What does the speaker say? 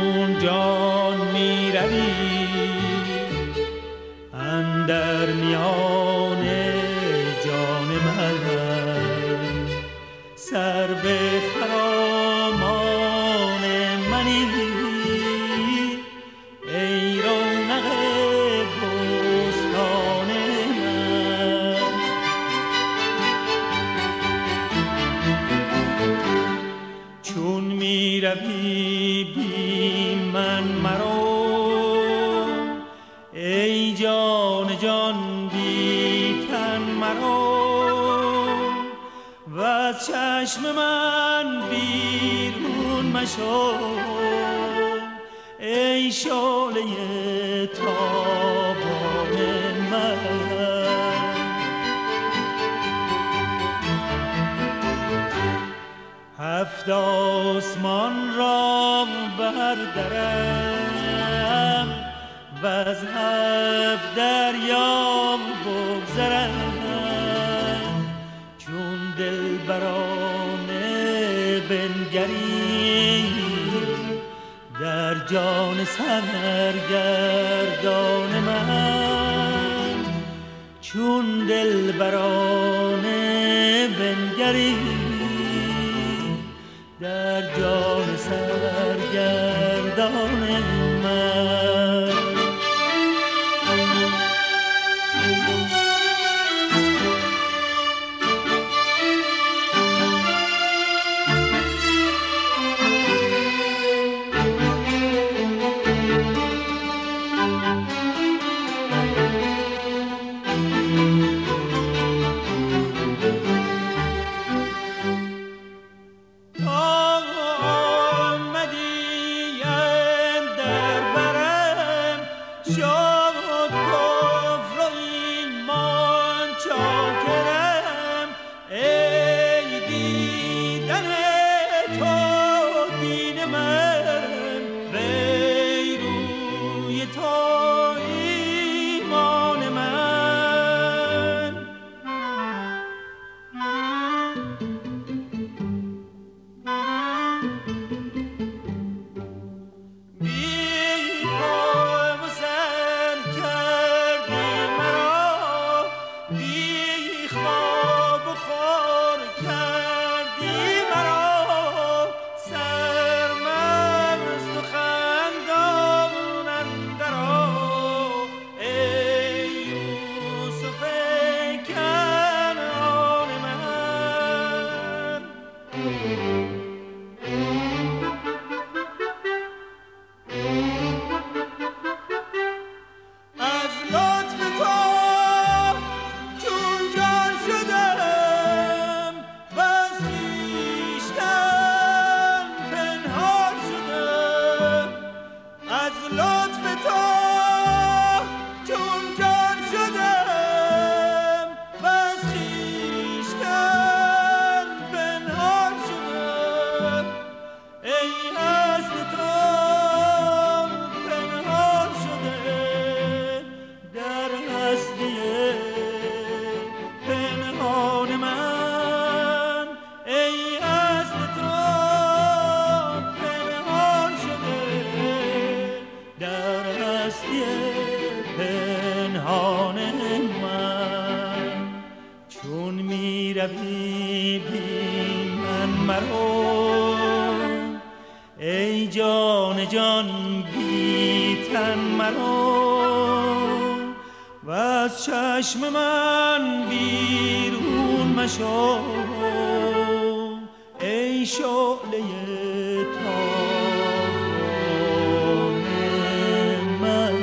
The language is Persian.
چون جان می روی اندر میان جان من، سر به خرامان منی ای رونق بستان من. چون می روی بی من مرو ای جان جان بی تن مرو، و از چشم من بیرون مشو ای شعله تابان من. هفت آسمان را بردرم و از هفت دریا بگذرم، چون دلبرانه بنگری در جان سرگردان من، چون دلبرانه بنگری در جان سرگردان من. ای جان جان بی تن مرو، و از چشم من بیرون مشو ای شعله تابان من.